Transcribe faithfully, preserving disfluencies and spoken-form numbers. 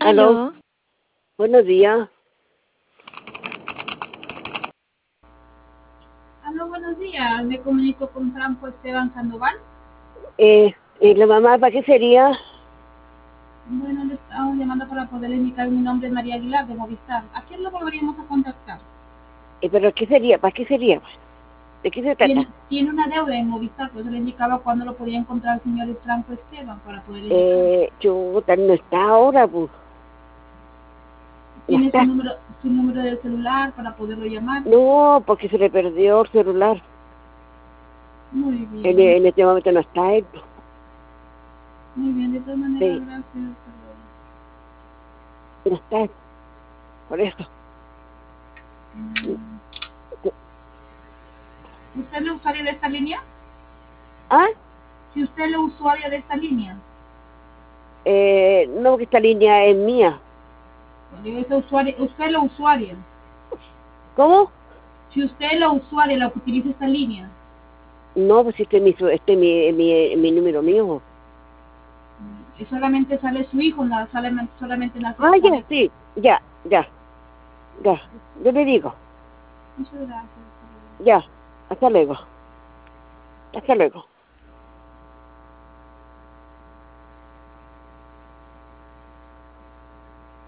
Aló, Aló. buenos días. Aló, buenos días. Me comunico con Franco Esteban Sandoval. Eh, eh, ¿La mamá para qué sería? Bueno, le estamos llamando para poder indicar mi nombre es María Aguilar de Movistar. ¿A quién lo volveríamos a contactar? Eh, ¿Pero qué sería? ¿Para qué sería? ¿De qué se Tiene, trata? tiene una deuda en Movistar, por eso le indicaba cuándo lo podía encontrar el señor Franco Esteban para poder indicar. Eh, chuta, no está ahora, pues. No Tiene su está. número, su número de celular para poderlo llamar. No, porque se le perdió el celular. Muy En, bien, en este momento no está él. muy bien. De todas maneras, Sí, gracias. Hasta no está él. Por eso. luego. ¿Usted es el usuario de esta línea? Ah, Si usted es el usuario de esta línea, eh, no, que esta línea es mía. porque ese usuario, usted es la usuaria. ¿Cómo? Si usted es la usuaria la que utiliza esta línea, No, pues este es mi, su- este es mi, mi, mi número mío. y solamente sale su hijo, no sale solamente nace Ah, ya, sale. sí, ya, ya, ya. Yo le digo, Muchas gracias. ya. Hasta luego. Hasta luego.